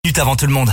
Avant tout le monde.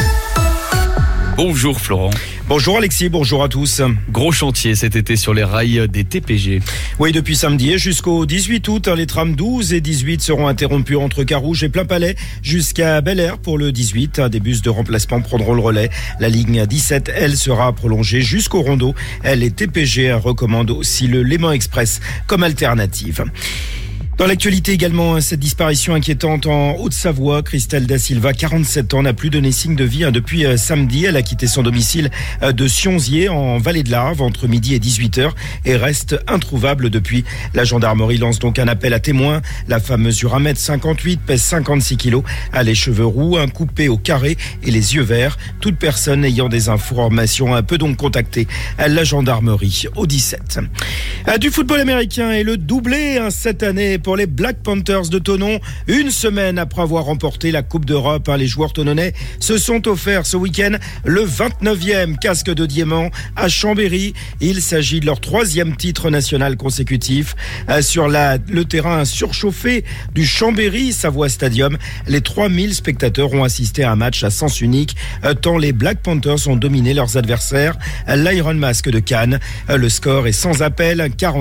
Bonjour Florent. Bonjour Alexis, bonjour à tous. Gros chantier cet été sur les rails des TPG. Oui, depuis samedi et jusqu'au 18 août, les trams 12 et 18 seront interrompus entre Carouge et Plainpalais jusqu'à Bel Air pour le 18. Des bus de remplacement prendront le relais. La ligne 17, elle, sera prolongée jusqu'au Rondeau. Les TPG recommandent aussi le Léman Express comme alternative. Dans l'actualité également, cette disparition inquiétante en Haute-Savoie. Christelle Da Silva, 47 ans, n'a plus donné signe de vie depuis samedi. Elle a quitté son domicile de Sionzier en Vallée de l'Arve entre midi et 18h et reste introuvable depuis. La gendarmerie lance donc un appel à témoins. La femme mesure 1m58, pèse 56 kg, a les cheveux roux, un coupé au carré et les yeux verts. Toute personne ayant des informations peut donc contacter la gendarmerie au 17. Du football américain et le doublé cette année pour les Black Panthers de Thonon. Une semaine après avoir remporté la Coupe d'Europe, les joueurs tononnais se sont offerts ce week-end le 29e casque de diamant à Chambéry. Il s'agit de leur 3e titre national consécutif. Sur le terrain surchauffé du Chambéry Savoie Stadium, les 3000 spectateurs ont assisté à un match à sens unique, tant les Black Panthers ont dominé leurs adversaires. L'Iron Mask de Cannes, le score est sans appel,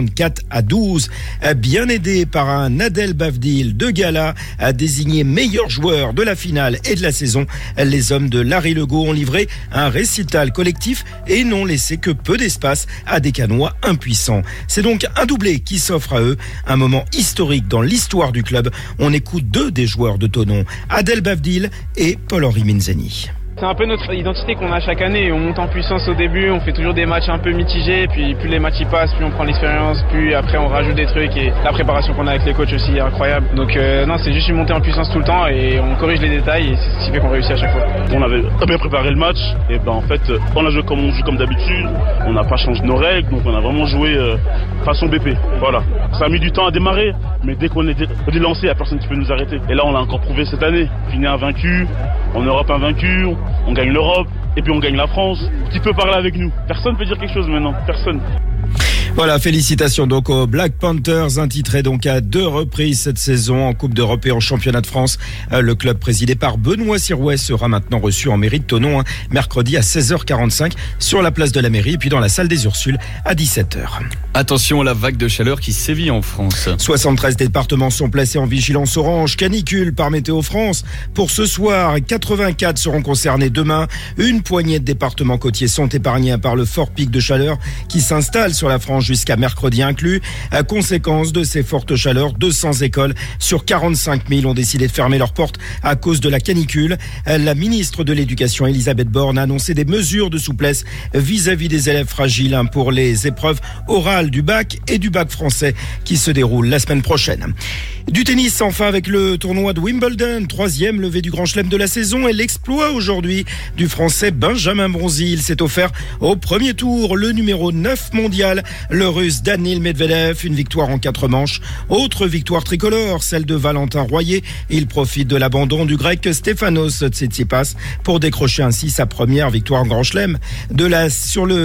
44-12. Bien aidé par un Adel Bavdil de Gala a désigné meilleur joueur de la finale et de la saison. Les hommes de Larry Legault ont livré un récital collectif et n'ont laissé que peu d'espace à des Canois impuissants. C'est donc un doublé qui s'offre à eux, un moment historique dans l'histoire du club. On écoute deux des joueurs de Thonon, Adel Bavdil et Paul-Henri Minzeni. C'est un peu notre identité qu'on a chaque année. On monte en puissance au début, on fait toujours des matchs un peu mitigés, puis plus les matchs y passent, plus on prend l'expérience, puis après on rajoute des trucs et la préparation qu'on a avec les coachs aussi est incroyable. Donc non, c'est juste une montée en puissance tout le temps et on corrige les détails et c'est ce qui fait qu'on réussit à chaque fois. On avait bien préparé le match et en fait on a joué comme on joue comme d'habitude, on n'a pas changé nos règles, donc on a vraiment joué façon BP. Voilà. Ça a mis du temps à démarrer, mais dès qu'on est lancé, il n'y a personne qui peut nous arrêter. Et là on l'a encore prouvé cette année. Fini invaincu, en Europe invaincu, on gagne l'Europe et puis on gagne la France. Qui peut parler avec nous? Personne ne peut dire quelque chose maintenant, personne. Voilà, félicitations donc aux Black Panthers, intitrés donc à 2 reprises cette saison en Coupe d'Europe et en Championnat de France. Le club présidé par Benoît Sirouet sera maintenant reçu en mairie de Thonon mercredi à 16h45 sur la place de la mairie et puis dans la salle des Ursules à 17h. Attention à la vague de chaleur qui sévit en France. 73 départements sont placés en vigilance orange, canicule par Météo France. Pour ce soir, 84 seront concernés demain. Une poignée de départements côtiers sont épargnés par le fort pic de chaleur qui s'installe sur la France jusqu'à mercredi inclus. À conséquence de ces fortes chaleurs, 200 écoles sur 45 000 ont décidé de fermer leurs portes à cause de la canicule. La ministre de l'Éducation, Elisabeth Borne, a annoncé des mesures de souplesse vis-à-vis des élèves fragiles pour les épreuves orales du bac et du bac français qui se déroulent la semaine prochaine. Du tennis, enfin, avec le tournoi de Wimbledon, 3e levée du Grand Chelem de la saison et l'exploit aujourd'hui du Français Benjamin Bonzi. Il s'est offert au premier tour le numéro 9 mondial, le Russe Daniil Medvedev, une victoire en 4 manches. Autre victoire tricolore, celle de Valentin Royer. Il profite de l'abandon du Grec Stefanos Tsitsipas pour décrocher ainsi sa première victoire en Grand Chelem sur le